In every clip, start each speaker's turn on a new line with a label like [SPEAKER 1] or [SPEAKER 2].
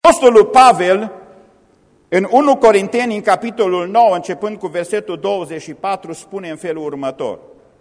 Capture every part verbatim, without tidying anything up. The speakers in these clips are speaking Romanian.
[SPEAKER 1] Apostolul Pavel, în unu Corinteni, în capitolul nouă, începând cu versetul douăzeci și patru, spune în felul următor: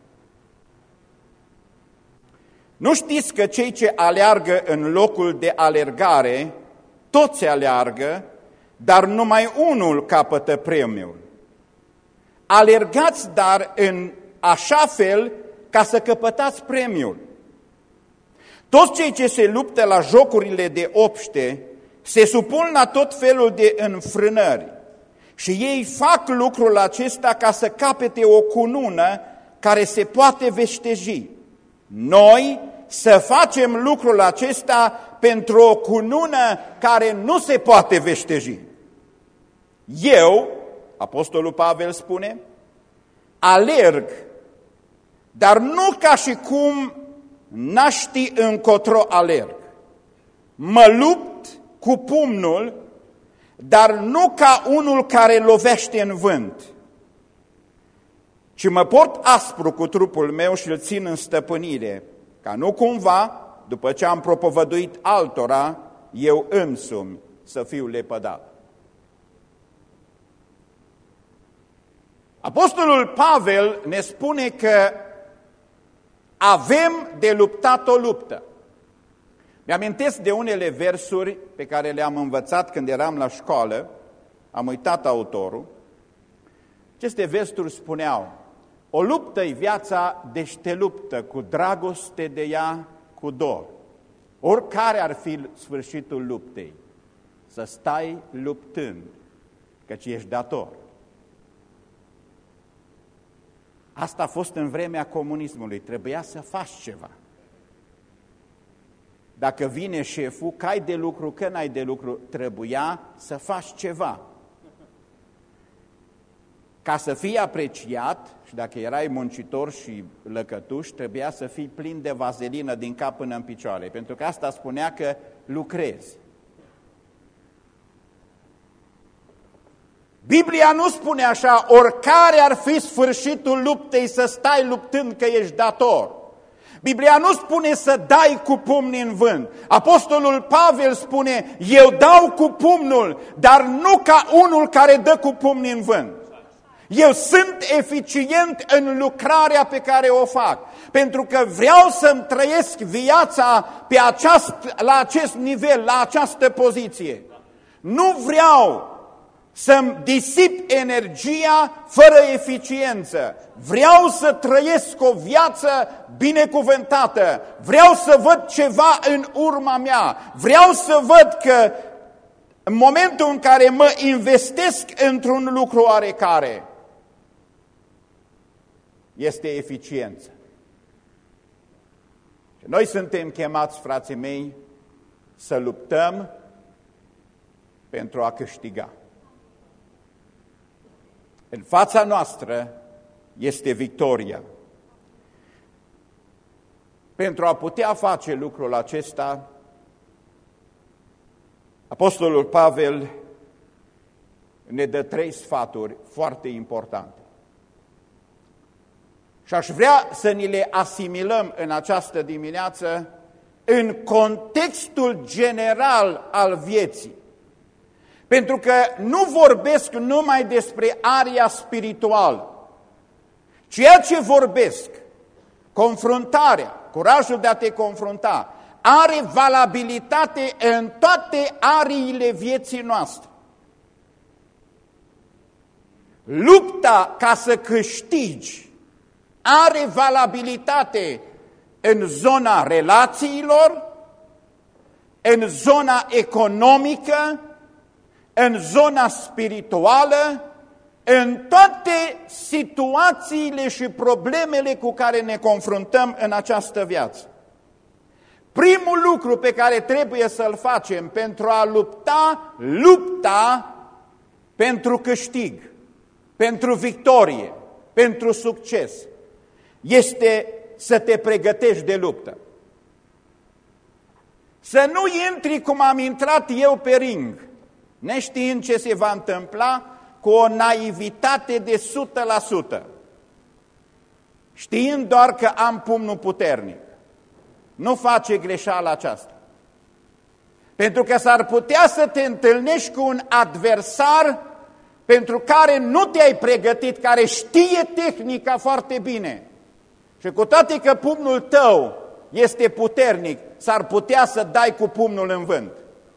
[SPEAKER 1] nu știți că cei ce aleargă în locul de alergare, toți aleargă, dar numai unul capătă premiul. Alergați dar în așa fel ca să căpătați premiul. Toți cei ce se luptă la jocurile de obște se supun la tot felul de înfrânări și ei fac lucrul acesta ca să capete o cunună care se poate veșteji. Noi să facem lucrul acesta pentru o cunună care nu se poate veșteji. Eu, Apostolul Pavel spune, alerg, dar nu ca și cum n-aș ști încotro alerg. Mă lupt cu pumnul, dar nu ca unul care lovește în vânt, ci mă port aspru cu trupul meu și îl țin în stăpânire, ca nu cumva, după ce am propovăduit altora, eu însumi să fiu lepădat. Apostolul Pavel ne spune că avem de luptat o luptă. Mi-amintesc de unele versuri pe care le-am învățat când eram la școală, am uitat autorul. Aceste versuri spuneau: o luptă-i viața, deci te luptă cu dragoste de ea, cu dor. Oricare ar fi sfârșitul luptei, să stai luptând, căci ești dator. Asta a fost în vremea comunismului, trebuia să faci ceva. Dacă vine șeful, că ai de lucru, că n-ai de lucru, trebuia să faci ceva. Ca să fii apreciat, și dacă erai muncitor și lăcătuș, trebuia să fii plin de vazelină din cap până în picioare, pentru că asta spunea că lucrezi. Biblia nu spune așa: oricare ar fi sfârșitul luptei, să stai luptând că ești dator. Biblia nu spune să dai cu pumnii în vânt. Apostolul Pavel spune: eu dau cu pumnul, dar nu ca unul care dă cu pumnii în vânt. Eu sunt eficient în lucrarea pe care o fac, pentru că vreau să-mi trăiesc viața pe aceast, la acest nivel, la această poziție. Nu vreau să-mi disip energia fără eficiență. Vreau să trăiesc o viață binecuvântată. Vreau să văd ceva în urma mea. Vreau să văd că în momentul în care mă investesc într-un lucru oarecare, este eficiență. Și noi suntem chemați, frații mei, să luptăm pentru a câștiga. În fața noastră este victoria. Pentru a putea face lucrul acesta, Apostolul Pavel ne dă trei sfaturi foarte importante. Și aș vrea să ni le asimilăm în această dimineață în contextul general al vieții. Pentru că nu vorbesc numai despre aria spirituală. Ceea ce vorbesc, confruntarea, curajul de a te confrunta, are valabilitate în toate ariile vieții noastre. Lupta ca să câștigi are valabilitate în zona relațiilor, în zona economică, în zona spirituală, în toate situațiile și problemele cu care ne confruntăm în această viață. Primul lucru pe care trebuie să-l facem pentru a lupta, lupta pentru câștig, pentru victorie, pentru succes, este să te pregătești de luptă. Să nu intri cum am intrat eu pe ring, neștiind ce se va întâmpla, cu o naivitate de o sută la sută, știind doar că am pumnul puternic. Nu face greșeala aceasta. Pentru că s-ar putea să te întâlnești cu un adversar pentru care nu te-ai pregătit, care știe tehnica foarte bine. Și cu toate că pumnul tău este puternic, s-ar putea să dai cu pumnul în vânt.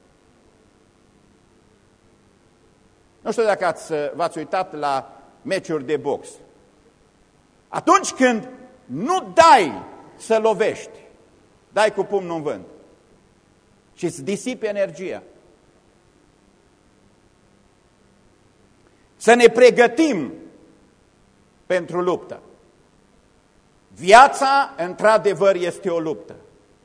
[SPEAKER 1] Nu știu dacă ați, v-ați uitat la meciuri de box. Atunci când nu dai să lovești, dai cu pumnul în vânt și îți disipi energia. Să ne pregătim pentru luptă. Viața, într-adevăr, este o luptă.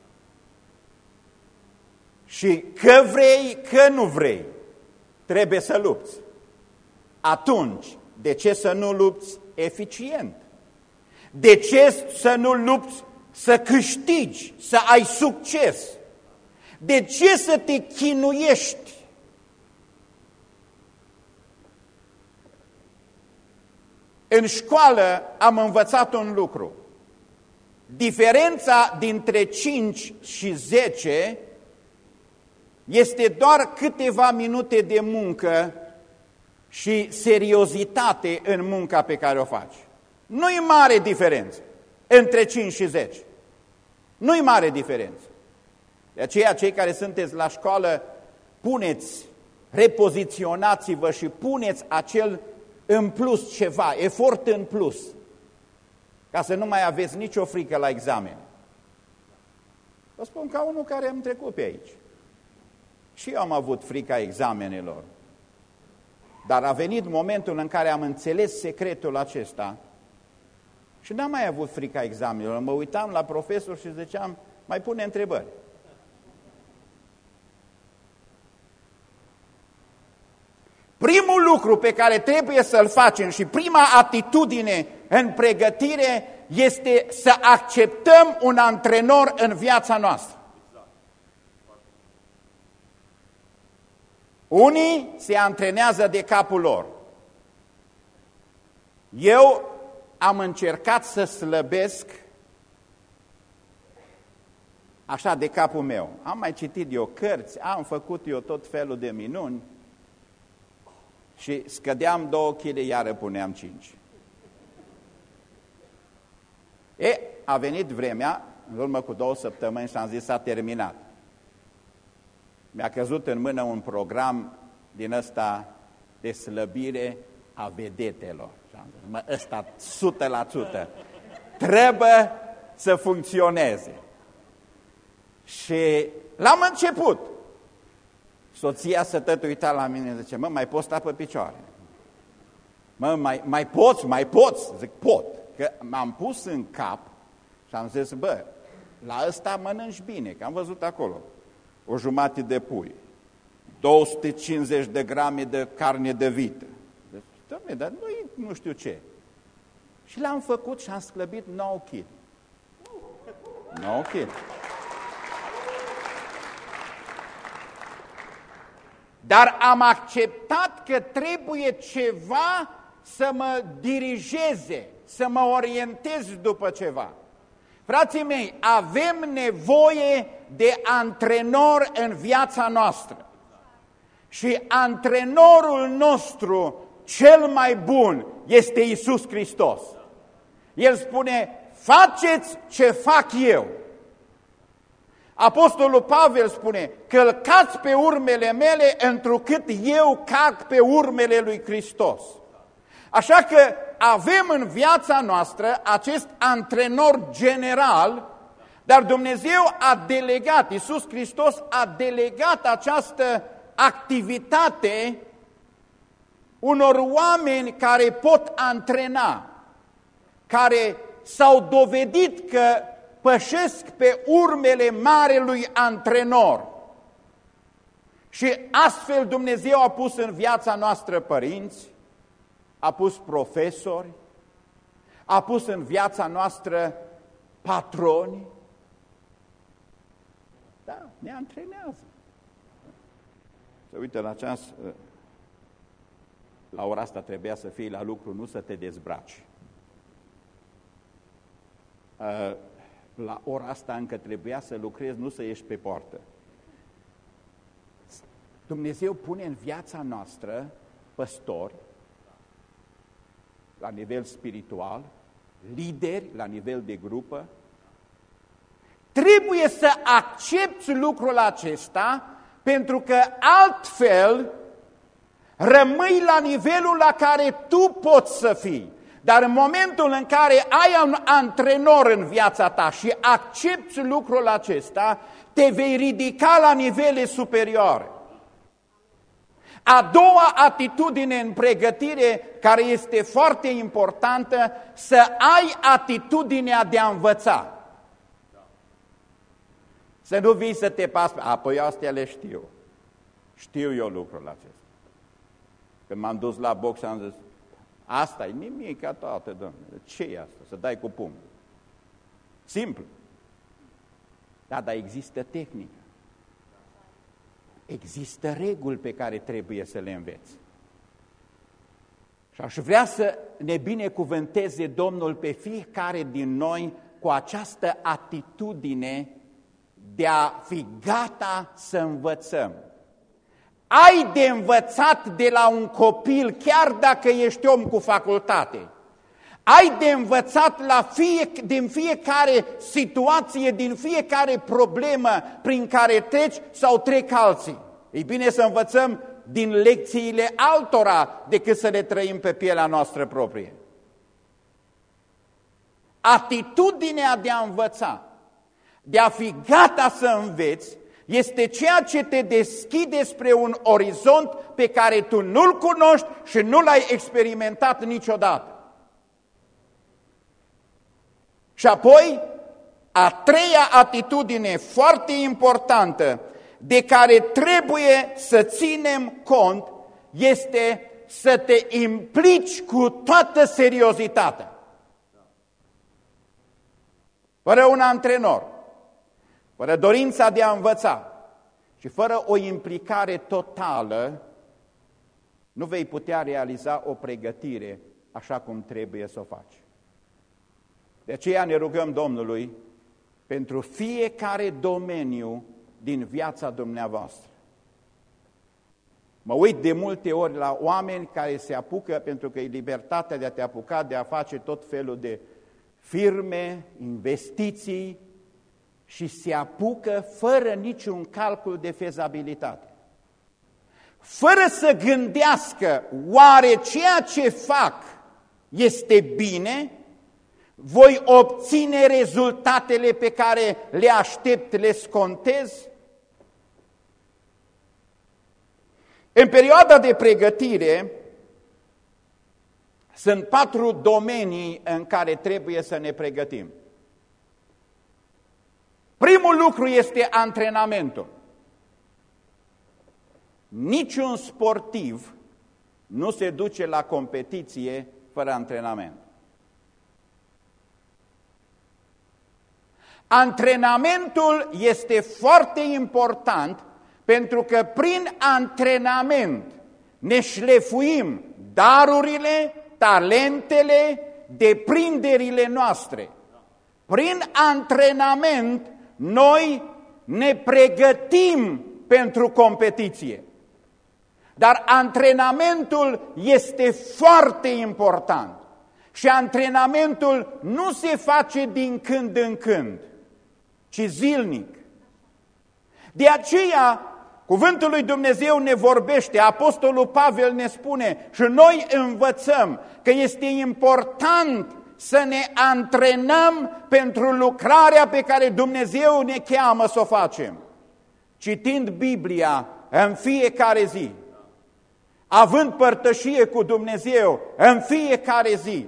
[SPEAKER 1] Și că vrei, că nu vrei, trebuie să lupți. Atunci, de ce să nu lupți eficient? De ce să nu lupți să câștigi, să ai succes? De ce să te chinuiești? În școală am învățat un lucru. Diferența dintre cinci și zece este doar câteva minute de muncă și seriozitate în munca pe care o faci. Nu-i mare diferență între cinci și zece. Nu-i mare diferență. De aceea, cei care sunteți la școală, puneți, repoziționați-vă și puneți acel în plus ceva, efort în plus, ca să nu mai aveți nicio frică la examen. Vă spun ca unul care am trecut pe aici. Și eu am avut frica examenelor. Dar a venit momentul în care am înțeles secretul acesta și n-am mai avut frica examenelor. Mă uitam la profesor și ziceam, mai pune întrebări. Primul lucru pe care trebuie să-l facem și prima atitudine în pregătire este să acceptăm un antrenor în viața noastră. Unii se antrenează de capul lor. Eu am încercat să slăbesc așa de capul meu. Am mai citit eu cărți, am făcut eu tot felul de minuni și scădeam două kilograme, iară puneam cinci. E, a venit vremea, în urmă cu două săptămâni și am zis, s-a terminat. Mi-a căzut în mână un program din ăsta de slăbire a vedetelor. Și am zis, mă, ăsta o sută la sută trebuie să funcționeze. Și l-am început. Soția să tot uita la mine, zice, mă, mai poți sta pe picioare? Mă, mai, mai poți, mai poți? Zic, pot. Că m-am pus în cap și am zis, bă, la ăsta mănânci bine, că am văzut acolo. O jumătate de pui, două sute cincizeci de grame de carne de vită. Deci, doamne, dar nu, nu știu ce. Și l-am făcut și am sclăbit nouă kilograme. nouă kilograme. Dar am acceptat că trebuie ceva să mă dirigeze, să mă orientez după ceva. Frații mei, avem nevoie de antrenor în viața noastră. Și antrenorul nostru cel mai bun este Iisus Hristos. El spune, faceți ce fac eu. Apostolul Pavel spune, călcați pe urmele mele întrucât eu calc pe urmele lui Hristos. Așa că avem în viața noastră acest antrenor general, dar Dumnezeu a delegat, Iisus Hristos a delegat această activitate unor oameni care pot antrena, care s-au dovedit că pășesc pe urmele marelui antrenor. Și astfel Dumnezeu a pus în viața noastră părinți, a pus profesori, a pus în viața noastră patroni. Da, ne antrenează. Se uită la ceas, la ora asta trebuia să fii la lucru, nu să te dezbraci. La ora asta încă trebuia să lucrezi, nu să ieși pe poartă. Dumnezeu pune în viața noastră păstori, la nivel spiritual, lideri, la nivel de grupă. Trebuie să accepti lucrul acesta, pentru că altfel rămâi la nivelul la care tu poți să fii. Dar în momentul în care ai un antrenor în viața ta și accepti lucrul acesta, te vei ridica la nivele superioare. A doua atitudine în pregătire, care este foarte importantă, să ai atitudinea de a învăța. Să nu vii să te pas, apoi astea le știu. Știu eu lucrul acesta. Când m-am dus la box, am zis, asta e nimic ca toată, domnule. Ce e asta? Să dai cu pumn. Simplu. Da, dar există tehnică. Există reguli pe care trebuie să le înveți. Și aș vrea să ne binecuvânteze Domnul pe fiecare din noi cu această atitudine de a fi gata să învățăm. Ai de învățat de la un copil, chiar dacă ești om cu facultate. Ai de învățat la fie, din fiecare situație, din fiecare problemă prin care treci sau trec alții. E bine să învățăm din lecțiile altora decât să le trăim pe pielea noastră proprie. Atitudinea de a învăța, de a fi gata să înveți, este ceea ce te deschide spre un orizont pe care tu nu-l cunoști și nu l-ai experimentat niciodată. Și apoi, a treia atitudine foarte importantă de care trebuie să ținem cont este să te implici cu toată seriozitatea. Fără un antrenor, fără dorința de a învăța și fără o implicare totală, nu vei putea realiza o pregătire așa cum trebuie să o faci. De aceea ne rugăm Domnului pentru fiecare domeniu din viața dumneavoastră. Mă uit de multe ori la oameni care se apucă, pentru că e libertatea de a te apuca, de a face tot felul de firme, investiții, și se apucă fără niciun calcul de fezabilitate. Fără să gândească, oare ceea ce fac este bine? Voi obține rezultatele pe care le aștept, le scontez? În perioada de pregătire sunt patru domenii în care trebuie să ne pregătim. Primul lucru este antrenamentul. Niciun sportiv nu se duce la competiție fără antrenament. Antrenamentul este foarte important pentru că prin antrenament ne șlefuim darurile, talentele, deprinderile noastre. Prin antrenament noi ne pregătim pentru competiție. Dar antrenamentul este foarte important și antrenamentul nu se face din când în când, ci zilnic. De aceea, cuvântul lui Dumnezeu ne vorbește, Apostolul Pavel ne spune și noi învățăm că este important să ne antrenăm pentru lucrarea pe care Dumnezeu ne cheamă să o facem. Citind Biblia în fiecare zi, având părtășie cu Dumnezeu în fiecare zi,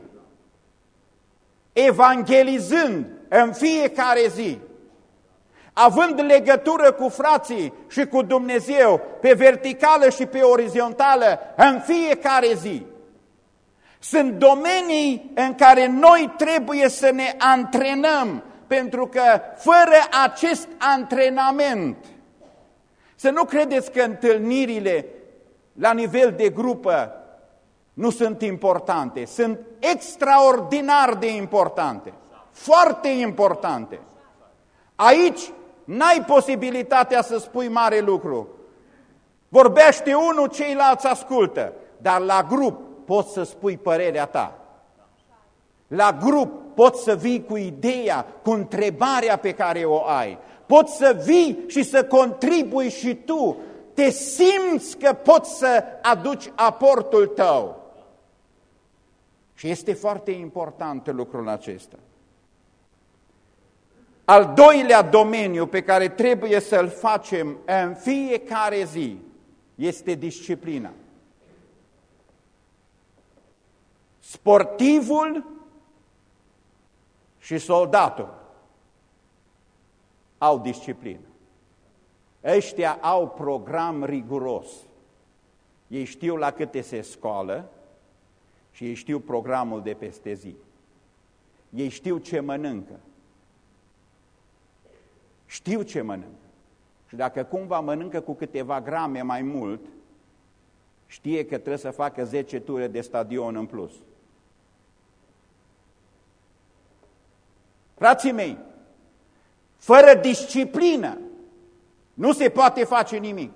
[SPEAKER 1] evangelizând în fiecare zi, având legătură cu frații și cu Dumnezeu pe verticală și pe orizontală în fiecare zi. Sunt domenii în care noi trebuie să ne antrenăm, pentru că fără acest antrenament, să nu credeți că întâlnirile la nivel de grupă nu sunt importante, sunt extraordinar de importante, foarte importante. Aici n-ai posibilitatea să spui mare lucru. Vorbește unul, ceilalți ascultă, dar la grup poți să spui părerea ta. La grup poți să vii cu ideea, cu întrebarea pe care o ai. Poți să vii și să contribui și tu. Te simți că poți să aduci aportul tău. Și este foarte important lucrul acesta. Al doilea domeniu pe care trebuie să-l facem în fiecare zi este disciplina. Sportivul și soldatul au disciplină. Ăștia au program riguros. Ei știu la câte se scoală și ei știu programul de peste zi. Ei știu ce mănâncă. Știu ce mănâncă. Și dacă cumva mănâncă cu câteva grame mai mult, știe că trebuie să facă zece ture de stadion în plus. Frații mei, fără disciplină nu se poate face nimic.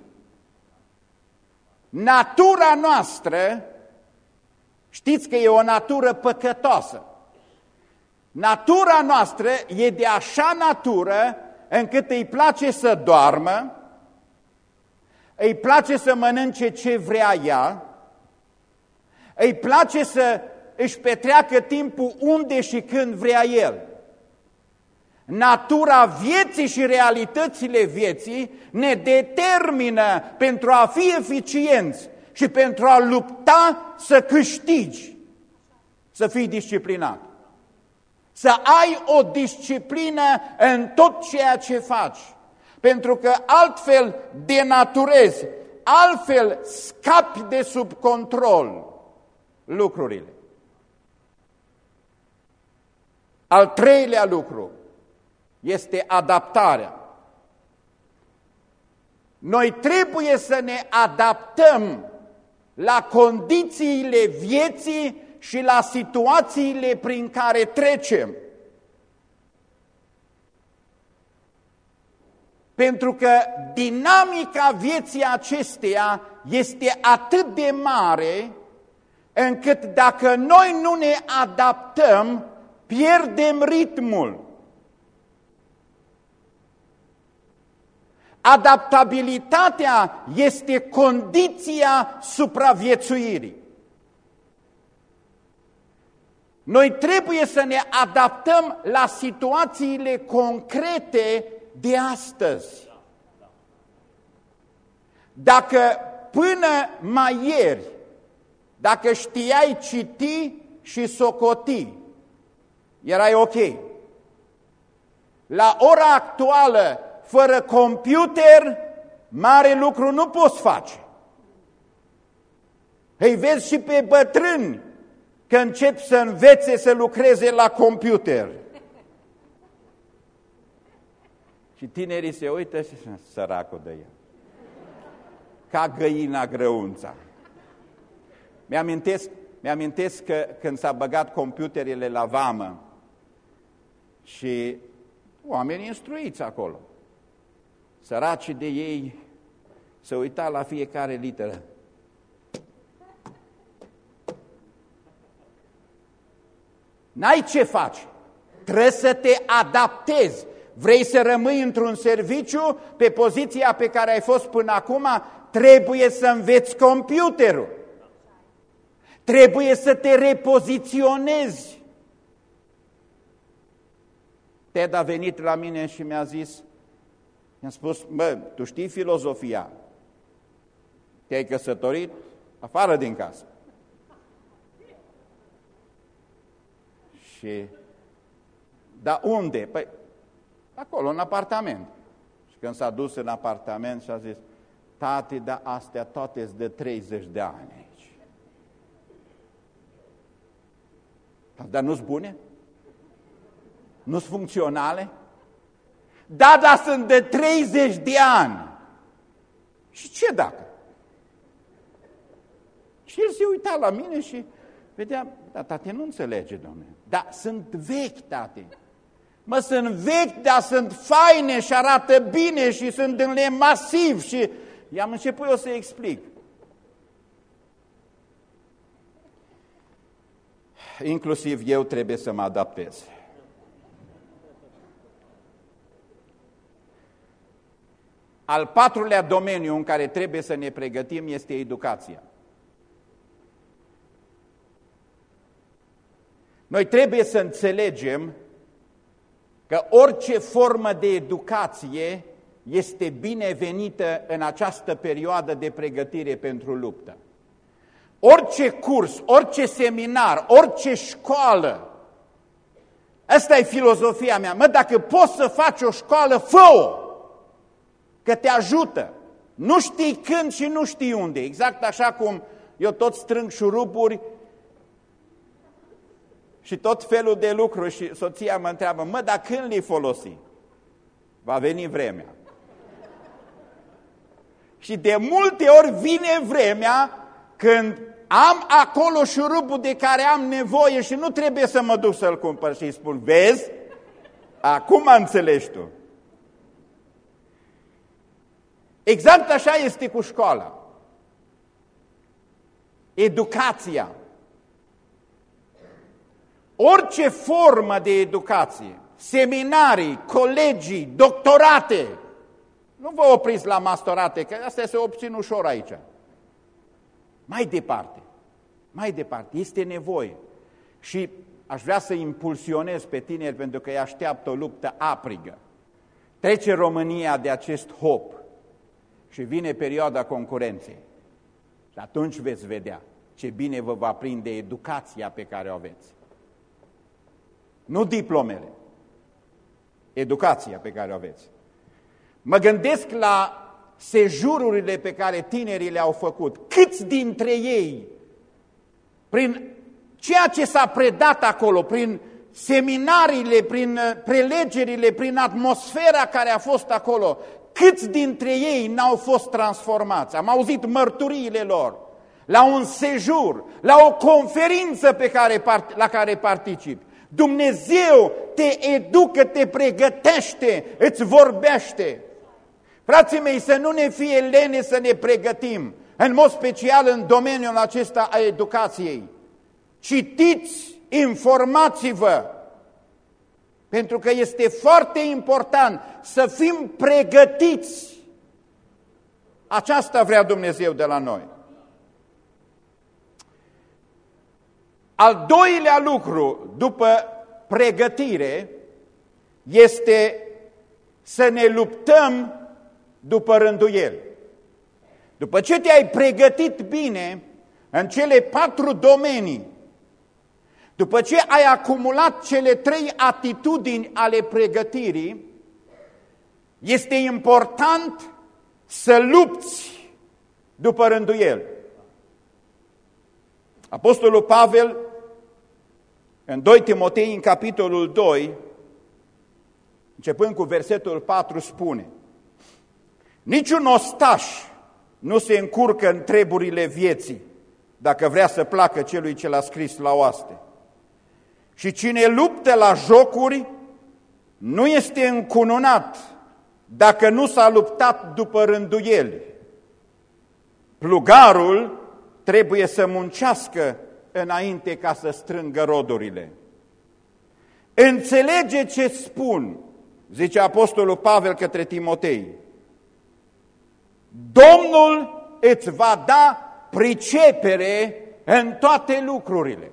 [SPEAKER 1] Natura noastră, știți că e o natură păcătoasă. Natura noastră e de așa natură încât îi place să doarmă, îi place să mănânce ce vrea ea, îi place să își petreacă timpul unde și când vrea el. Natura vieții și realitățile vieții ne determină pentru a fi eficienți și pentru a lupta să câștigi, să fii disciplinat. Să ai o disciplină în tot ceea ce faci, pentru că altfel denaturezi, altfel scapi de sub control lucrurile. Al treilea lucru este adaptarea. Noi trebuie să ne adaptăm la condițiile vieții și la situațiile prin care trecem. Pentru că dinamica vieții acesteia este atât de mare, încât dacă noi nu ne adaptăm, pierdem ritmul. Adaptabilitatea este condiția supraviețuirii. Noi trebuie să ne adaptăm la situațiile concrete de astăzi. Dacă până mai ieri, dacă știai citi și socoti, erai ok. La ora actuală, fără computer, mare lucru nu poți face. Îi vezi și pe bătrâni că încep să învețe să lucreze la computer. Și tinerii se uită și săracul de el. Ca găina grăunța. Mi-amintesc, mi-amintesc că când s-a băgat computerele la vamă și oamenii instruiți acolo, săracii de ei se uita la fiecare literă. N-ai ce faci, trebuie să te adaptezi. Vrei să rămâi într-un serviciu pe poziția pe care ai fost până acum, trebuie să înveți computerul. Trebuie să te repoziționezi. Ted a venit la mine și mi-a zis, mi-a spus, bă, tu știi filozofia, te-ai căsătorit afară din casă. Și, dar unde? Păi, acolo, în apartament. Și când s-a dus în apartament și a zis, tati, dar astea toate-s de treizeci de ani aici. Dar nu-s bune? Nu-s funcționale? Da, dar sunt de treizeci de ani. Și ce dacă? Și el se uita la mine și vedea, da, tate, nu înțelege, domnule. Da, sunt vechi, tate. Mă, sunt vechi, dar sunt faine și arată bine și sunt în lemn masiv și I-am început eu să explic. Inclusiv eu trebuie să mă adaptez. Al patrulea domeniu în care trebuie să ne pregătim este educația. Noi trebuie să înțelegem că orice formă de educație este binevenită în această perioadă de pregătire pentru luptă. Orice curs, orice seminar, orice școală, asta e filozofia mea. Mă, dacă poți să faci o școală, fă-o, că te ajută. Nu știi când și nu știi unde. Exact așa cum eu tot strâng șuruburi și tot felul de lucruri și soția mă întreabă, mă, dar când le folosi? Va veni vremea. Și de multe ori vine vremea când am acolo șurubul de care am nevoie și nu trebuie să mă duc să-l cumpăr și îi spun, vezi, acum înțelegi tu. Exact așa este cu școala. Educația. Orice formă de educație, seminarii, colegii, doctorate, nu vă opriți la mastorate, că astea se obțin ușor aici. Mai departe, mai departe, este nevoie. Și aș vrea să impulsionez pe tineri pentru că îi așteaptă o luptă aprigă. Trece România de acest hop și vine perioada concurenței. Și atunci veți vedea ce bine vă va prinde educația pe care o aveți. Nu diplomele, educația pe care o aveți. Mă gândesc la sejururile pe care tinerii le-au făcut. Câți dintre ei, prin ceea ce s-a predat acolo, prin seminariile, prin prelegerile, prin atmosfera care a fost acolo, câți dintre ei n-au fost transformați? Am auzit mărturiile lor la un sejur, la o conferință pe care, la care participi. Dumnezeu te educă, te pregătește, îți vorbește. Frații mei, să nu ne fie lene să ne pregătim, în mod special în domeniul acesta a educației. Citiți, informați-vă, pentru că este foarte important să fim pregătiți. Aceasta vrea Dumnezeu de la noi. Al doilea lucru după pregătire este să ne luptăm după rânduieli. După ce te-ai pregătit bine în cele patru domenii, după ce ai acumulat cele trei atitudini ale pregătirii, este important să lupți după rânduieli. Apostolul Pavel, în doi Timotei, în capitolul doi, începând cu versetul patru, spune: niciun ostaș nu se încurcă în treburile vieții, dacă vrea să placă celui ce l-a scris la oaste. Și cine luptă la jocuri nu este încununat dacă nu s-a luptat după rânduieli. Plugarul trebuie să muncească înainte ca să strângă rodurile. Înțelege ce spun, zice apostolul Pavel către Timotei. Domnul îți va da pricepere în toate lucrurile.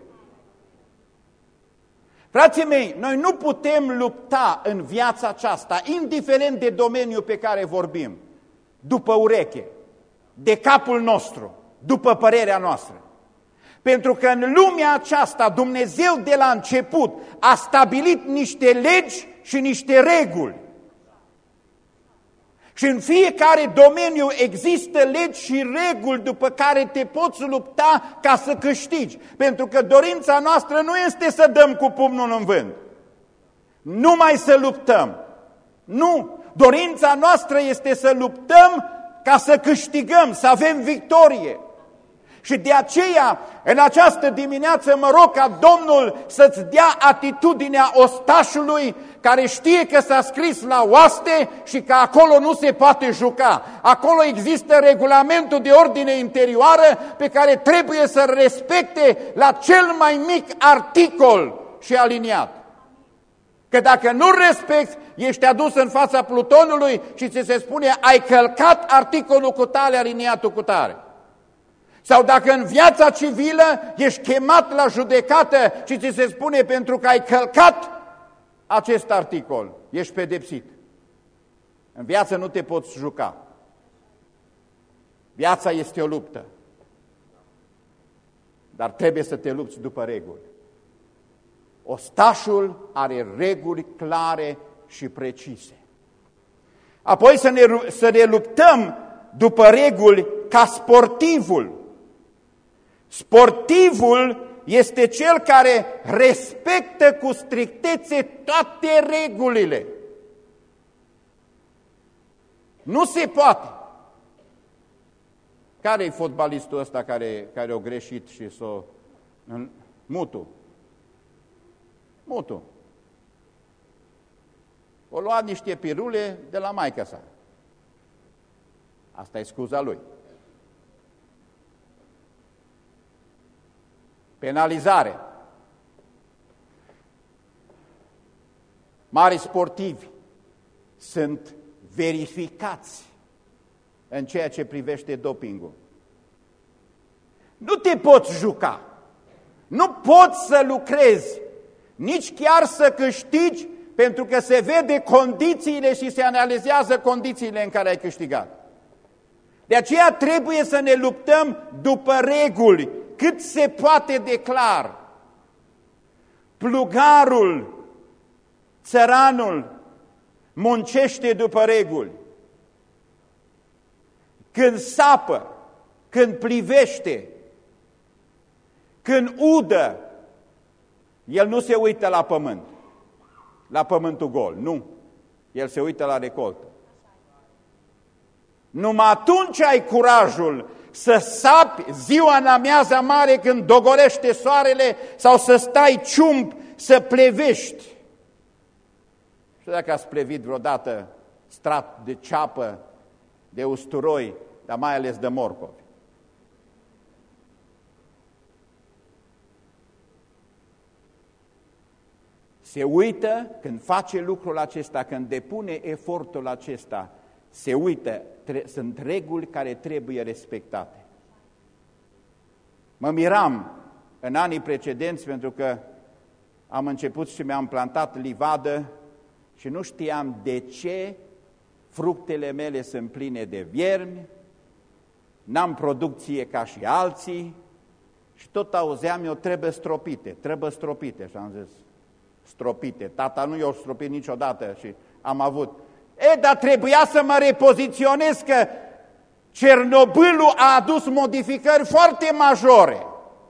[SPEAKER 1] Frații mei, noi nu putem lupta în viața aceasta, indiferent de domeniul pe care vorbim, după ureche, de capul nostru, după părerea noastră. Pentru că în lumea aceasta Dumnezeu de la început a stabilit niște legi și niște reguli. Și în fiecare domeniu există legi și reguli după care te poți lupta ca să câștigi. Pentru că dorința noastră nu este să dăm cu pumnul în vânt. Numai să luptăm. Nu! Dorința noastră este să luptăm ca să câștigăm, să avem victorie. Și de aceea, în această dimineață mă rog ca Domnul să-ți dea atitudinea ostașului care știe că s-a scris la oaste și că acolo nu se poate juca. Acolo există regulamentul de ordine interioară pe care trebuie să-l respecte la cel mai mic articol și aliniat. Că dacă nu respecti, ești adus în fața Plutonului și ți se spune ai călcat articolul cu tare, aliniatul cu tare. Sau dacă în viața civilă ești chemat la judecată și ți se spune pentru că ai călcat acest articol, ești pedepsit. În viață nu te poți juca. Viața este o luptă. Dar trebuie să te lupți după reguli. Ostașul are reguli clare și precise. Apoi să ne, să ne luptăm după reguli ca sportivul. Sportivul este cel care respectă cu strictețe toate regulile. Nu se poate. Care e fotbalistul ăsta care, care a greșit și s-o... Mutu. Mutu. O luat niște pirule de la maică sa. Asta e scuza lui. Penalizare. Mari sportivi sunt verificați în ceea ce privește dopingul. Nu te poți juca. Nu poți să lucrezi, nici chiar să câștigi, pentru că se vede condițiile și se analizează condițiile în care ai câștigat. De aceea trebuie să ne luptăm după reguli, cât se poate de clar. Plugarul, țăranul, muncește după reguli. Când sapă, când plivește, când udă, el nu se uită la pământ, la pământul gol, nu. El se uită la recoltă. Numai atunci ai curajul să sapi ziua în amiaza mare când dogorește soarele sau să stai ciump, să plevești. Și dacă ați plevit vreodată strat de ceapă, de usturoi, dar mai ales de morcovi. Se uită când face lucrul acesta, când depune efortul acesta, se uită, sunt reguli care trebuie respectate. Mă miram în anii precedenți pentru că am început și mi-am plantat livadă și nu știam de ce fructele mele sunt pline de viermi, n-am producție ca și alții și tot auzeam eu trebuie stropite, trebuie stropite și am zis stropite. Tata nu i-a stropit niciodată și am avut. E, dar trebuia să mă repoziționez că Cernobâlul a adus modificări foarte majore.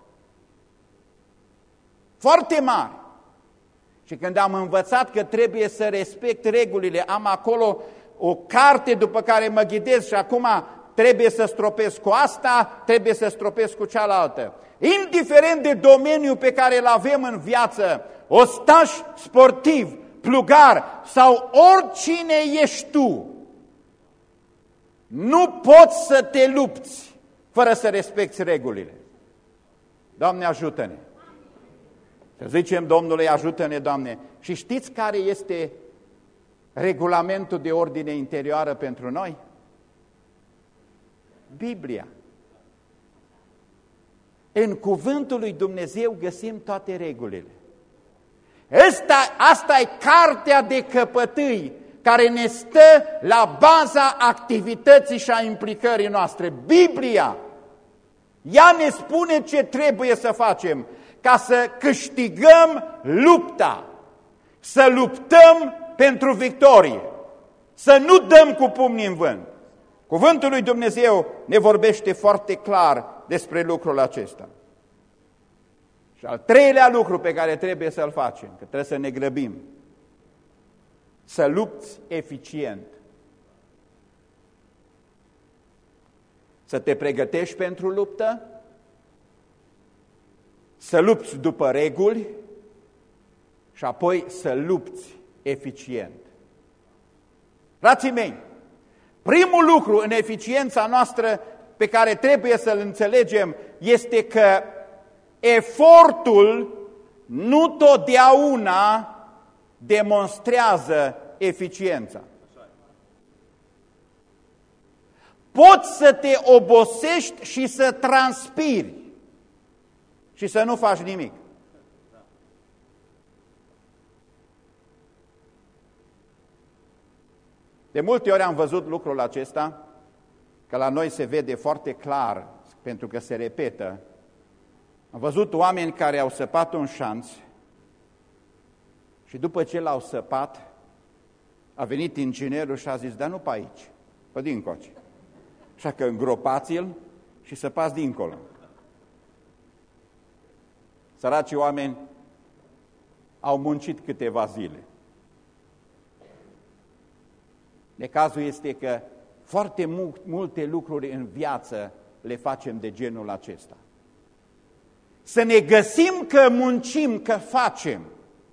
[SPEAKER 1] Foarte mari. Și când am învățat că trebuie să respect regulile, am acolo o carte după care mă ghidez și acum trebuie să stropesc cu asta, trebuie să stropesc cu cealaltă. Indiferent de domeniul pe care îl avem în viață, ostaș sportiv, plugar sau oricine ești tu, nu poți să te lupți fără să respecti regulile. Doamne, ajută-ne! Să zicem Domnului, ajută-ne, Doamne! Și știți care este regulamentul de ordine interioară pentru noi? Biblia. În cuvântul lui Dumnezeu găsim toate regulile. Asta, asta e cartea de căpătâi care ne stă la baza activității și a implicării noastre. Biblia, ea ne spune ce trebuie să facem ca să câștigăm lupta, să luptăm pentru victorie, să nu dăm cu pumnii în vânt. Cuvântul lui Dumnezeu ne vorbește foarte clar despre lucrul acesta. Și al treilea lucru pe care trebuie să-l facem, că trebuie să ne grăbim, să lupți eficient. Să te pregătești pentru luptă, să lupți după reguli și apoi să lupți eficient. Frații mei, primul lucru în eficiența noastră pe care trebuie să-l înțelegem este că efortul nu totdeauna demonstrează eficiența. Poți să te obosești și să transpiri și să nu faci nimic. De multe ori am văzut lucrul acesta, că la noi se vede foarte clar, pentru că se repetă. Am văzut oameni care au săpat un șanț și după ce l-au săpat, a venit inginerul și a zis, dar nu pe aici, pe dincoace. Așa că îngropați-l și săpați dincolo. Săracii oameni au muncit câteva zile. Necazul este că foarte multe lucruri în viață le facem de genul acesta. Să ne găsim că muncim, că facem.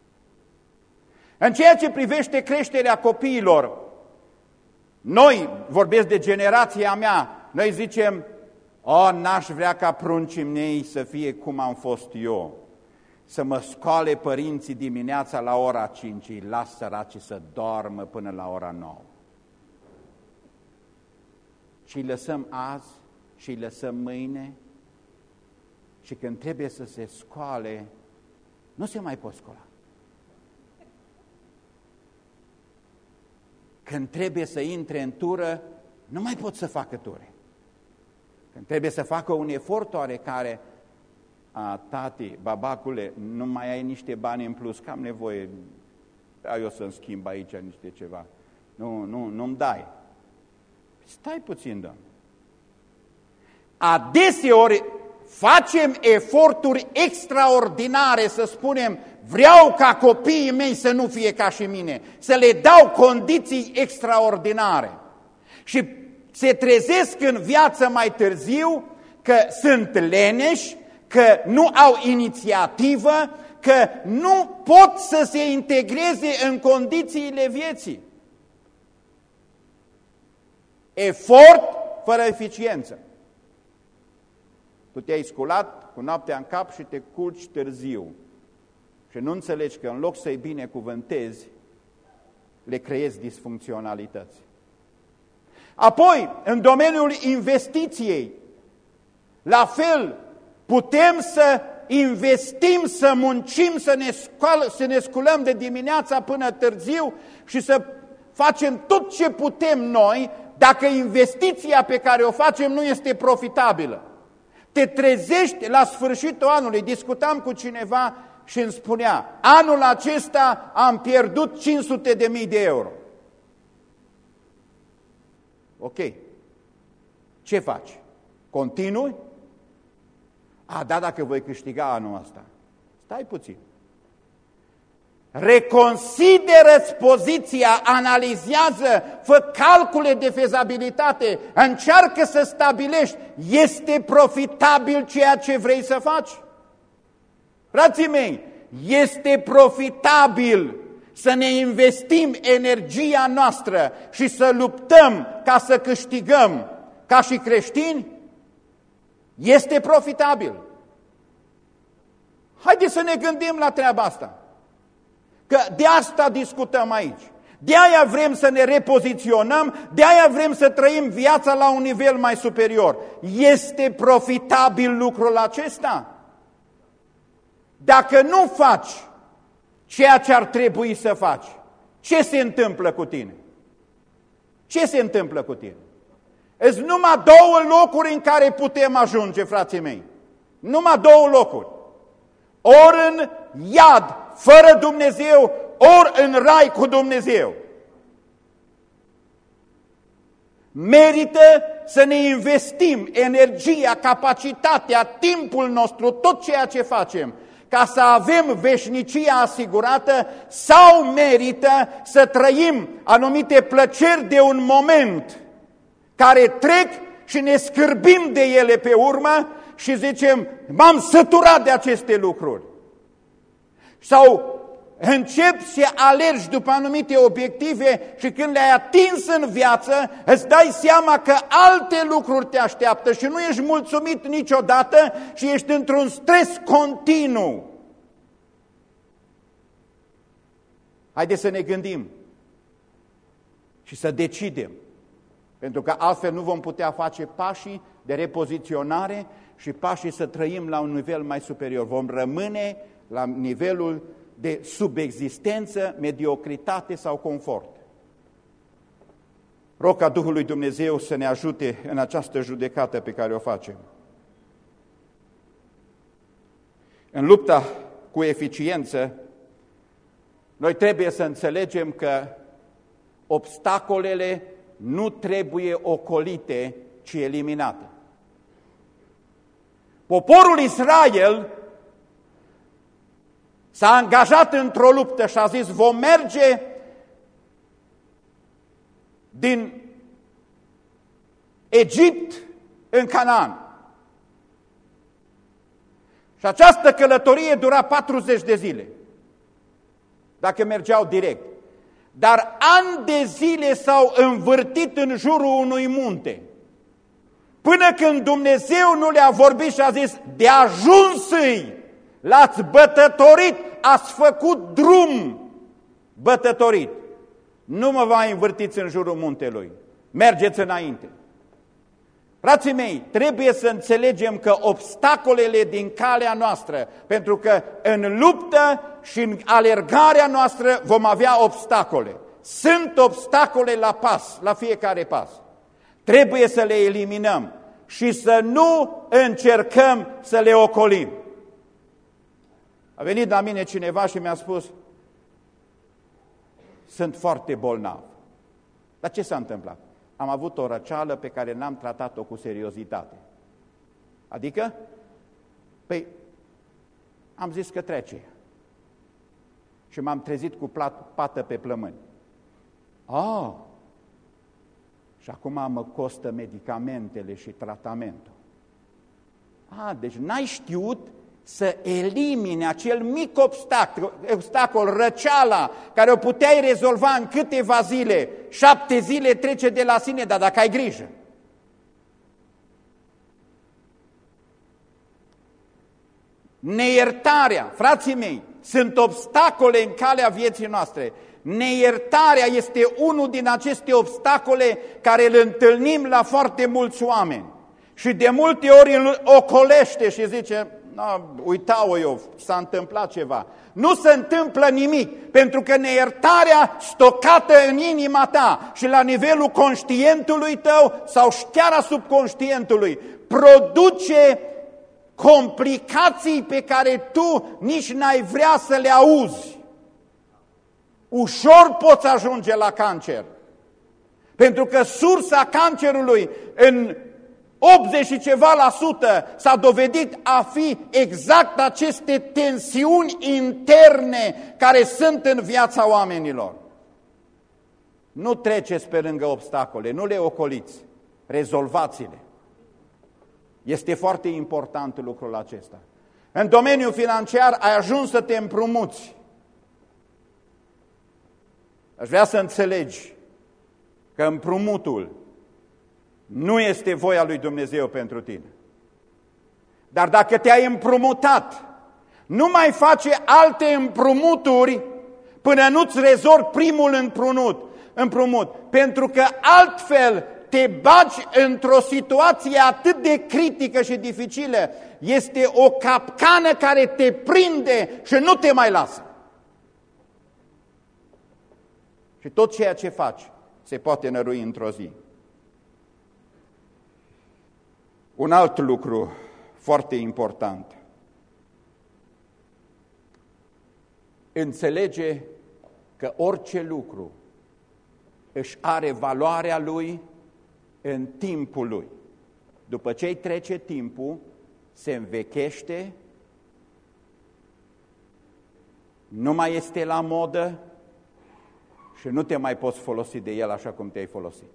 [SPEAKER 1] În ceea ce privește creșterea copiilor, noi, vorbesc de generația mea, noi zicem, o, n-aș vrea ca pruncii mei să fie cum am fost eu, să mă scoale părinții dimineața la ora cinci, îi las săracii să doarmă până la ora nouă. Și îi lăsăm azi și îi lăsăm mâine și când trebuie să se scoale, nu se mai pot scoala. Când trebuie să intre în tură, nu mai pot să facă ture. Când trebuie să facă un efort oarecare, a, tati, babacule, nu mai ai niște bani în plus, că am nevoie, vreau eu să-mi schimb aici niște ceva. Nu, nu, nu-mi dai. Stai puțin, Doamne. Adeseori facem eforturi extraordinare să spunem, vreau ca copiii mei să nu fie ca și mine, să le dau condiții extraordinare. Și se trezesc în viață mai târziu că sunt leneși, că nu au inițiativă, că nu pot să se integreze în condițiile vieții. Efort fără eficiență. Tu te-ai sculat cu noaptea în cap și te culci târziu și nu înțelegi că în loc să-i binecuvântezi, le creezi disfuncționalități. Apoi, în domeniul investiției, la fel, putem să investim, să muncim, să ne, scoală, să ne sculăm de dimineața până târziu și să facem tot ce putem noi, dacă investiția pe care o facem nu este profitabilă. Te trezești la sfârșitul anului, discutam cu cineva și îmi spunea, anul acesta am pierdut cinci sute de mii de euro. Ok. Ce faci? Continui? A, da, dacă voi câștiga anul ăsta. Stai puțin. Reconsideră-ți poziția, analizează, fă calcule de fezabilitate, încearcă să stabilești, este profitabil ceea ce vrei să faci? Frații mei, este profitabil să ne investim energia noastră și să luptăm ca să câștigăm ca și creștini? Este profitabil. Haideți să ne gândim la treaba asta. Că de asta discutăm aici. De aia vrem să ne repoziționăm, de aia vrem să trăim viața la un nivel mai superior. Este profitabil lucrul acesta? Dacă nu faci ceea ce ar trebui să faci, ce se întâmplă cu tine? Ce se întâmplă cu tine? Sunt numai două locuri în care putem ajunge, frații mei. Numai două locuri. Ori în iad, fără Dumnezeu, ori în rai cu Dumnezeu. Merită să ne investim energia, capacitatea, timpul nostru, tot ceea ce facem, ca să avem veșnicia asigurată, sau merită să trăim anumite plăceri de un moment care trec și ne scârbim de ele pe urmă și zicem, m-am săturat de aceste lucruri. Sau începi să alergi după anumite obiective și când le-ai atins în viață, îți dai seama că alte lucruri te așteaptă și nu ești mulțumit niciodată și ești într-un stres continuu. Haideți să ne gândim și să decidem, pentru că altfel nu vom putea face pașii de repoziționare și pașii să trăim la un nivel mai superior. Vom rămâne la nivelul de subexistență, mediocritate sau confort. Rog ca Duhul lui Dumnezeu să ne ajute în această judecată pe care o facem. În lupta cu eficiență, noi trebuie să înțelegem că obstacolele nu trebuie ocolite, ci eliminate. Poporul Israel s-a angajat într-o luptă și a zis, vom merge din Egipt în Canaan. Și această călătorie dura patruzeci de zile, dacă mergeau direct. Dar ani de zile s-au învârtit în jurul unui munte, până când Dumnezeu nu le-a vorbit și a zis, de ajuns-i, l-ați bătătorit, ați făcut drum bătătorit. Nu mă mai învârtiți în jurul muntelui, mergeți înainte. Frații mei, trebuie să înțelegem că obstacolele din calea noastră, pentru că în luptă și în alergarea noastră vom avea obstacole. Sunt obstacole la pas, la fiecare pas. Trebuie să le eliminăm și să nu încercăm să le ocolim. A venit la mine cineva și mi-a spus, sunt foarte bolnav. Dar ce s-a întâmplat? Am avut o răceală pe care n-am tratat-o cu seriozitate. Adică? Păi, am zis că trece. Și m-am trezit cu pată pe plămâni. Ah! Și acum mă costă medicamentele și tratamentul. Ah, deci n-ai știut să elimine acel mic obstacol, obstacol, răceala, care o puteai rezolva în câteva zile. Șapte zile trece de la sine, dar dacă ai grijă. Neiertarea, frații mei, sunt obstacole în calea vieții noastre. Neiertarea este unul din aceste obstacole care îl întâlnim la foarte mulți oameni. Și de multe ori îl ocolește și zice, uitau eu, s-a întâmplat ceva. Nu se întâmplă nimic, pentru că neiertarea stocată în inima ta și la nivelul conștientului tău sau chiar a subconștientului produce complicații pe care tu nici n-ai vrea să le auzi. Ușor poți ajunge la cancer, pentru că sursa cancerului în optzeci și ceva la sută s-a dovedit a fi exact aceste tensiuni interne care sunt în viața oamenilor. Nu treceți pe lângă obstacole, nu le ocoliți, rezolvați-le. Este foarte important lucrul acesta. În domeniul financiar ai ajuns să te împrumuți. Aș vrea să înțelegi că împrumutul nu este voia lui Dumnezeu pentru tine. Dar dacă te-ai împrumutat, nu mai face alte împrumuturi până nu-ți rezolvi primul împrumut, împrumut, pentru că altfel te bagi într-o situație atât de critică și dificilă. Este o capcană care te prinde și nu te mai lasă. Și tot ceea ce faci se poate nărui într-o zi. Un alt lucru foarte important. Înțelege că orice lucru își are valoarea lui în timpul lui. După ce îi trece timpul, se învechește, nu mai este la modă și nu te mai poți folosi de el așa cum te-ai folosit.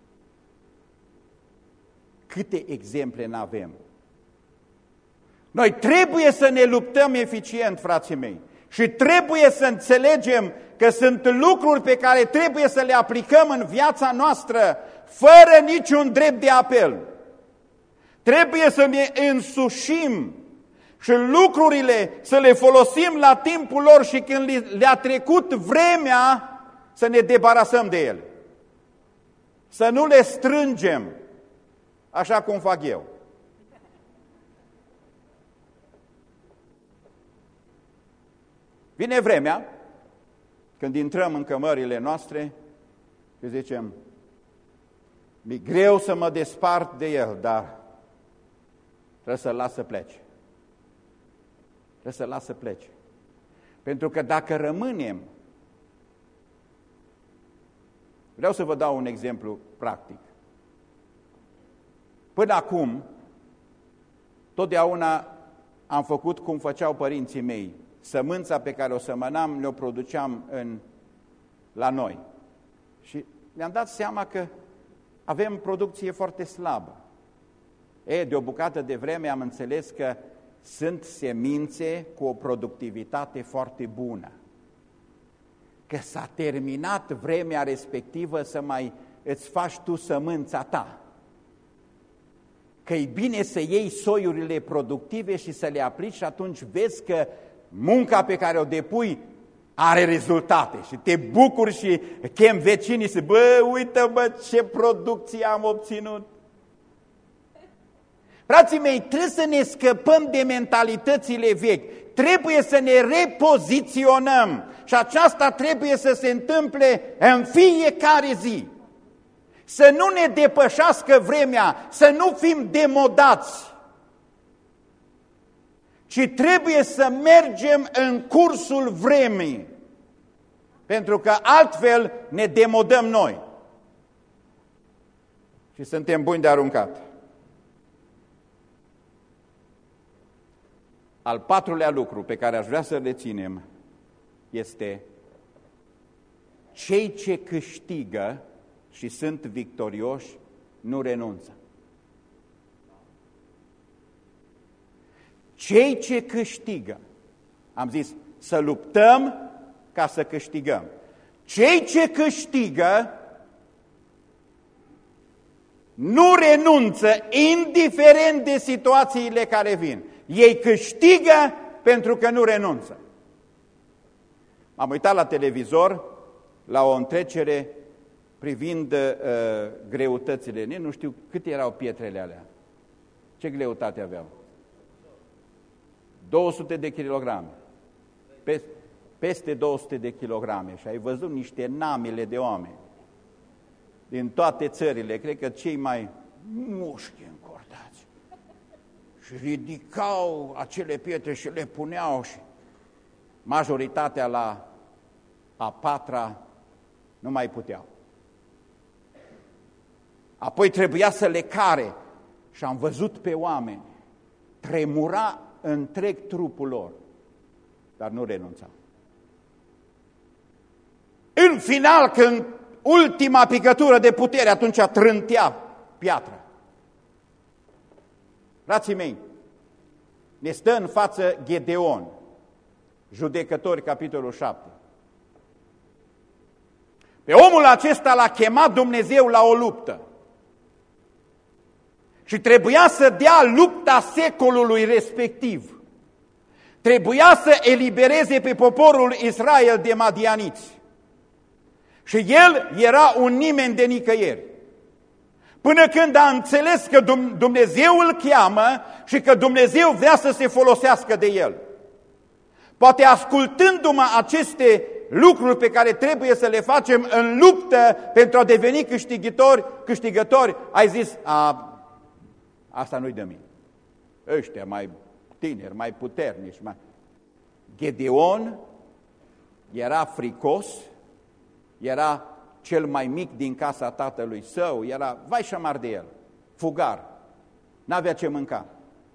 [SPEAKER 1] Câte exemple n-avem? Noi trebuie să ne luptăm eficient, frații mei, Și trebuie să înțelegem că sunt lucruri pe care trebuie să le aplicăm în viața noastră fără niciun drept de apel. Trebuie să ne însușim și lucrurile să le folosim la timpul lor și când le-a trecut vremea să ne debarasăm de ele. Să nu le strângem așa cum fac eu. Vine vremea când intrăm în cămările noastre și zicem, mi-e greu să mă despart de el, dar trebuie să-l las să plece. Trebuie să-l las să plece. Pentru că dacă rămânem, vreau să vă dau un exemplu practic. Până acum, totdeauna am făcut cum făceau părinții mei. Sămânța pe care o sămânam, ne-o produceam în, la noi. Și mi-am dat seama că avem producție foarte slabă. E, de o bucată de vreme am înțeles că sunt semințe cu o productivitate foarte bună. Că s-a terminat vremea respectivă să mai îți faci tu sămânța ta. Că e bine să iei soiurile productive și să le aplici și atunci vezi că munca pe care o depui are rezultate și te bucuri și chem vecinii să, bă, uită bă ce producție am obținut. Frații mei, trebuie să ne scăpăm de mentalitățile vechi, trebuie să ne repoziționăm și aceasta trebuie să se întâmple în fiecare zi. Să nu ne depășească vremea, să nu fim demodați, ci trebuie să mergem în cursul vremii, pentru că altfel ne demodăm noi și suntem buni de aruncat. Al patrulea lucru pe care aș vrea să-l reținem este cei ce câștigă și sunt victorioși nu renunță. Cei ce câștigă, am zis, să luptăm ca să câștigăm. Cei ce câștigă nu renunță, indiferent de situațiile care vin. Ei câștigă pentru că nu renunță. M-am uitat la televizor, la o întrecere privind uh, greutățile. Nici nu știu câte erau pietrele alea. Ce greutate aveau? două sute de kilograme. Peste două sute de kilograme. Și ai văzut niște namele de oameni din toate țările, cred că cei mai mușchi încordați. Și ridicau acele pietre și le puneau și majoritatea la a patra nu mai puteau. Apoi trebuia să le care și am văzut pe oameni, tremura întreg trupul lor, dar nu renunțau. În final, când ultima picătură de putere, atunci trântea piatra. Frații mei, ne stă în față Gedeon, Judecători, capitolul șapte. Pe omul acesta l-a chemat Dumnezeu la o luptă și trebuia să dea lupta secolului respectiv. Trebuia să elibereze pe poporul Israel de madianiți. Și el era un nimeni de nicăieri. Până când a înțeles că Dumnezeu îl cheamă și că Dumnezeu vrea să se folosească de el. Poate ascultându-mă aceste lucruri pe care trebuie să le facem în luptă pentru a deveni câștigători, câștigători, ai zis, a, asta nu-i de mine. Ăștia mai tineri, mai puternici. Mai... Gedeon era fricos, era cel mai mic din casa tatălui său, era vai și amar de el, fugar, n-avea ce mânca.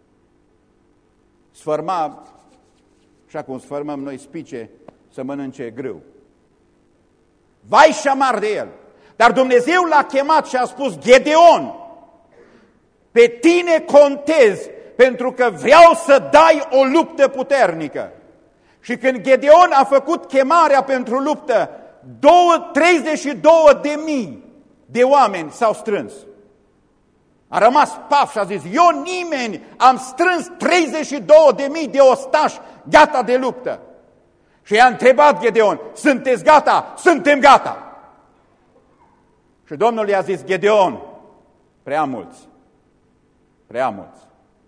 [SPEAKER 1] Sfărma, așa cum sfărmăm noi spice, să mănânce grâu. Vai și amar de el. Dar Dumnezeu l-a chemat și a spus, Gedeon, pe tine contez, pentru că vreau să dai o luptă puternică. Și când Gedeon a făcut chemarea pentru luptă, treizeci și două de mii de oameni s-au strâns. A rămas paf și a zis, eu nimeni, am strâns treizeci și două de mii de ostași gata de luptă. Și i-a întrebat Gedeon, sunteți gata? Suntem gata. Și Domnul i-a zis, Gedeon, prea mulți, prea mulți.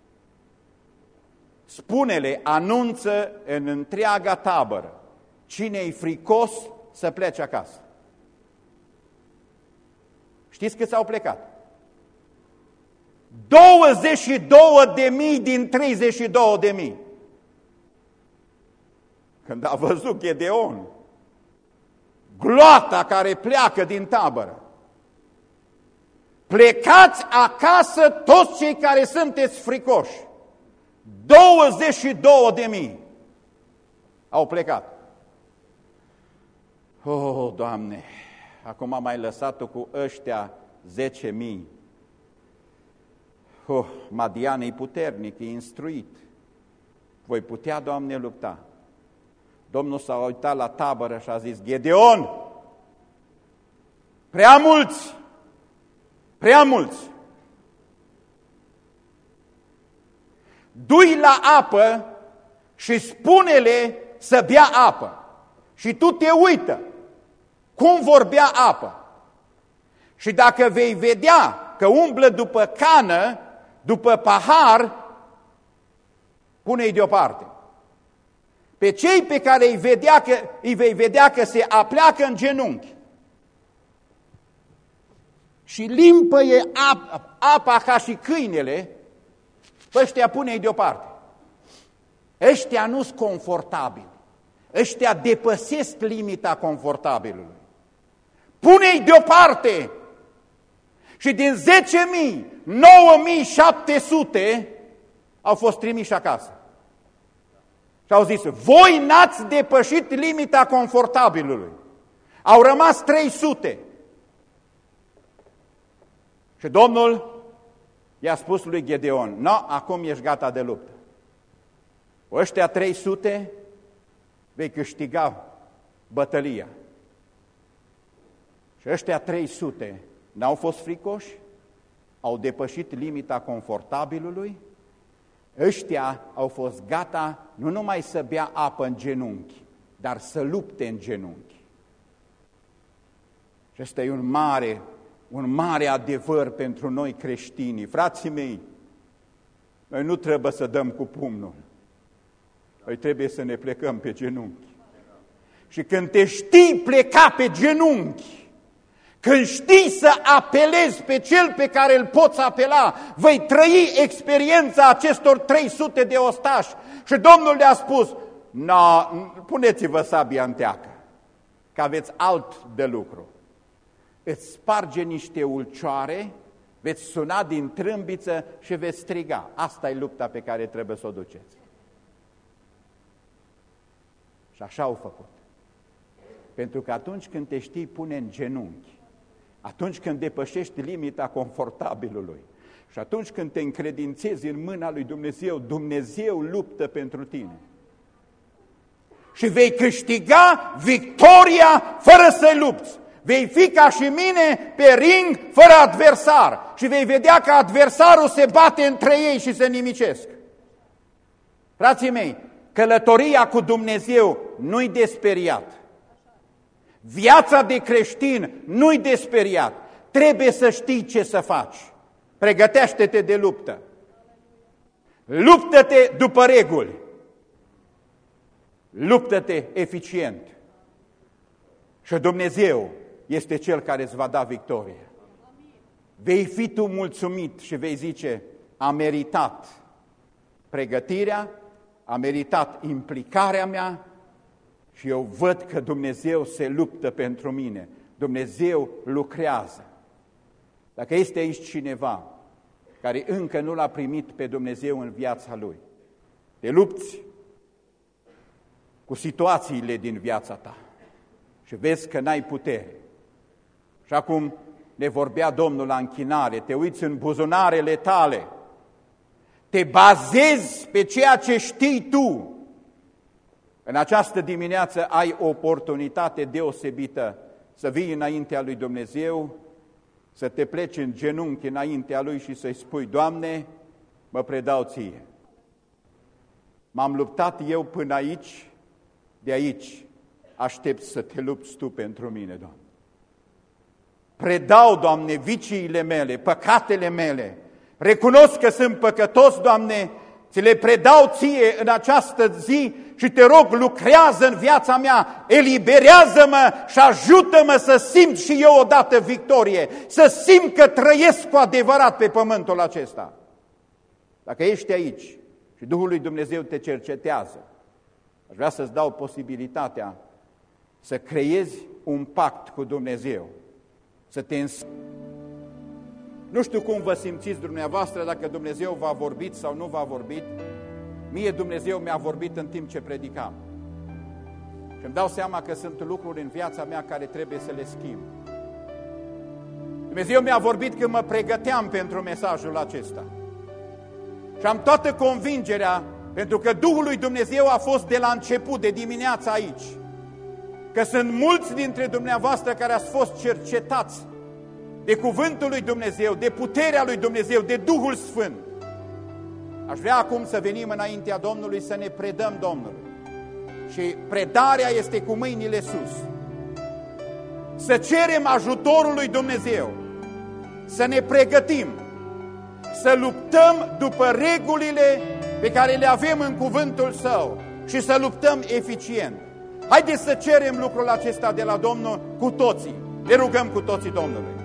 [SPEAKER 1] Spune-le, anunță în întreaga tabără, cine-i fricos să plece acasă. Știți câți au plecat? douăzeci și două de mii din treizeci și două de mii. Când a văzut Gedeon gloata care pleacă din tabără, plecați acasă toți cei care sunteți fricoși. douăzeci și două de mii au plecat. Oh, Doamne, acum am mai lăsat-o cu ăștia zece mii. Oh, Madian e puternic, e instruit. Voi putea, Doamne, lupta. Domnul s-a uitat la tabără și a zis, Gedeon, prea mulți, prea mulți. Du-i la apă și spune-le să bea apă. Și tu te uită cum vor bea apă. Și dacă vei vedea că umblă după cană, după pahar, pune-i deoparte. Pe cei pe care îi, vedea că, îi vei vedea că se apleacă în genunchi și limpăie apa, apa ca și câinele, pe ăștia pune-i deoparte. Ăștia nu sunt confortabili. Ăștia depăsesc limita confortabilului. Pune-i deoparte! Și din zece mii, nouă mii șapte sute au fost trimiși acasă. Și au zis, voi n-ați depășit limita confortabilului. Au rămas trei sute. Și Domnul i-a spus lui Gedeon, no, acum ești gata de luptă. Ăștia trei sute vei câștiga bătălia. Și ăștia trei sute n-au fost fricoși, au depășit limita confortabilului, ăștia au fost gata nu numai să bea apă în genunchi, dar să lupte în genunchi. Și ăsta e un mare, un mare adevăr pentru noi creștinii. Frații mei, noi nu trebuie să dăm cu pumnul, noi trebuie să ne plecăm pe genunchi. Și când te știi pleca pe genunchi, când știi să apelezi pe cel pe care îl poți apela, vei trăi experiența acestor trei sute de ostași. Și Domnul le-a spus, no, puneți-vă sabia în teacă, că aveți alt de lucru. Îți sparge niște ulcioare, veți suna din trâmbiță și veți striga. Asta e lupta pe care trebuie să o duceți. Și așa au făcut. Pentru că atunci când te știi pune în genunchi, atunci când depășești limita confortabilului și atunci când te încredințezi în mâna lui Dumnezeu, Dumnezeu luptă pentru tine. Și vei câștiga victoria fără să lupți. Vei fi ca și mine pe ring fără adversar și vei vedea că adversarul se bate între ei și se nimicesc. Frații mei, călătoria cu Dumnezeu nu-i de speriat. Viața de creștin nu-i de speriat. Trebuie să știi ce să faci. Pregătește-te de luptă. Luptă-te după reguli. Luptă-te eficient. Și Dumnezeu este Cel care îți va da victorie. Vei fi tu mulțumit și vei zice, a meritat pregătirea, a meritat implicarea mea și eu văd că Dumnezeu se luptă pentru mine. Dumnezeu lucrează. Dacă este aici cineva care încă nu l-a primit pe Dumnezeu în viața lui, te lupți cu situațiile din viața ta și vezi că n-ai putere. Și acum ne vorbea Domnul la închinare, te uiți în buzunarele tale, te bazezi pe ceea ce știi tu În această dimineață ai o oportunitate deosebită să vii înaintea lui Dumnezeu, să te pleci în genunchi înaintea Lui și să-i spui: Doamne, mă predau Ție. M-am luptat eu până aici, de aici aștept să te lupți Tu pentru mine, Doamne. Predau, Doamne, viciile mele, păcatele mele. Recunosc că sunt păcătos, Doamne, ți le predau Ție în această zi și te rog, lucrează în viața mea, eliberează-mă și ajută-mă să simt și eu odată victorie, să simt că trăiesc cu adevărat pe pământul acesta. Dacă ești aici și Duhul lui Dumnezeu te cercetează, aș vrea să-ți dau posibilitatea să creezi un pact cu Dumnezeu, să te îns... Nu știu cum vă simțiți dumneavoastră, dacă Dumnezeu v-a vorbit sau nu v-a vorbit. Mie Dumnezeu mi-a vorbit în timp ce predicam. Și îmi dau seama că sunt lucruri în viața mea care trebuie să le schimb. Dumnezeu mi-a vorbit când mă pregăteam pentru mesajul acesta. Și am toată convingerea, pentru că Duhul lui Dumnezeu a fost de la început, de dimineață aici, că sunt mulți dintre dumneavoastră care ați fost cercetați de cuvântul lui Dumnezeu, de puterea lui Dumnezeu, de Duhul Sfânt. Aș vrea acum să venim înaintea Domnului să ne predăm Domnului. Și predarea este cu mâinile sus. Să cerem ajutorul lui Dumnezeu, să ne pregătim, să luptăm după regulile pe care le avem în cuvântul Său și să luptăm eficient. Haideți să cerem lucrul acesta de la Domnul cu toții. Ne rugăm cu toții Domnului.